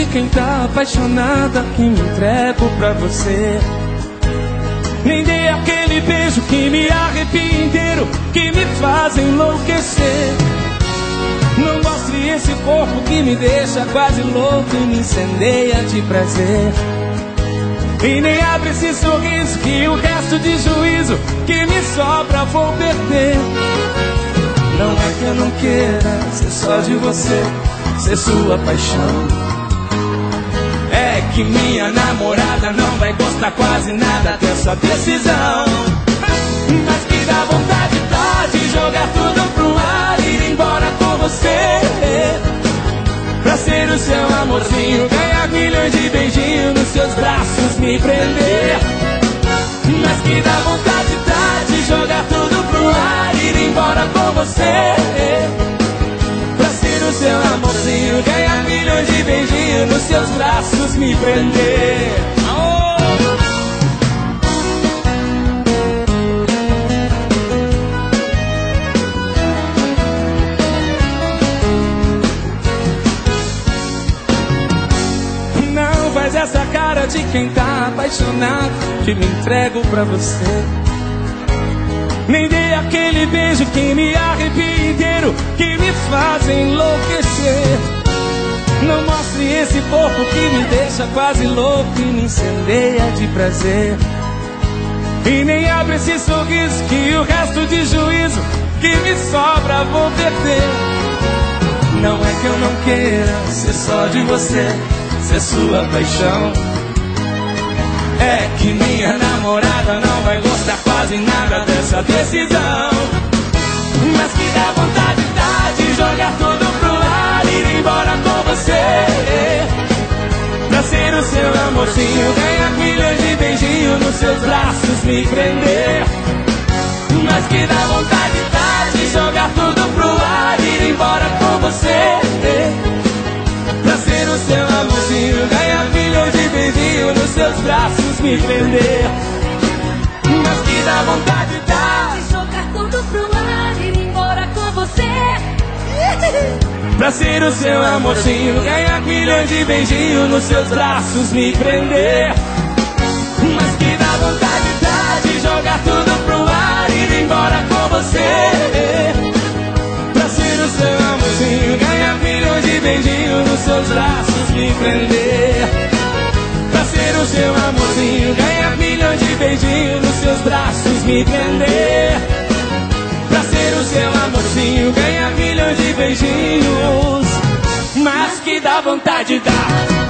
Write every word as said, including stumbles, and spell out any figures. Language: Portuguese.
de quem tá apaixonada, que me entrego pra você. Nem dê aquele beijo que me arrepia inteiro, que me faz enlouquecer. Não mostre esse corpo que me deixa quase louco e me incendeia de prazer. E nem abre esse sorriso que o resto de juízo que me sobra vou perder. Não é que eu não queira ser só de você, ser sua paixão. É que minha namorada não vai gostar quase nada dessa decisão. Mas que dá vontade tá de jogar tudo pro ar e ir embora com você, pra ser o seu amorzinho, ganhar milhões de beijinhos, nos seus braços me prender. Mas que dá vontade tá de jogar tudo pro ar e ir embora com você, pra ser o seu amorzinho, ganhar milhões de beijinhos, nos seus braços me prender. Oh! Não faz essa cara de quem tá apaixonado, que me entrego pra você. Nem dê aquele beijo que me arrepia inteiro, que me faz enlouquecer. Não mostre esse corpo que me deixa quase louco e me incendeia de prazer. E nem abre esse sorriso que o resto de juízo que me sobra vou perder. Não é que eu não queira ser só de você, ser sua paixão. É que minha namorada não vai gostar quase nada dessa decisão. Mas que dá vontade tá de jogar tudo pro ar e ir embora com você, pra ser o seu amorzinho, ganhar milhões de beijinhos, nos seus braços me prender. Mas que dá vontade tá de jogar tudo pro ar e ir embora com você, pra ser o seu amorzinho, ganhar milhões de beijinhos, nos seus braços me prender. Mas que dá vontade tá de jogar tudo pro ar e ir embora com você, pra ser o seu amorzinho, ganhar milhões de beijinhos, nos seus braços me prender. Mas que dá vontade tá de jogar tudo pro ar e ir embora com você, pra ser o seu amorzinho, ganhar milhões de beijinhos, nos seus braços me prender. Pra ser o seu amorzinho, ganhar milhões de beijinhos, nos seus braços me prender. Pra ser o seu amorzinho, ganhar milhões de beijinhos, mas que dá vontade dá.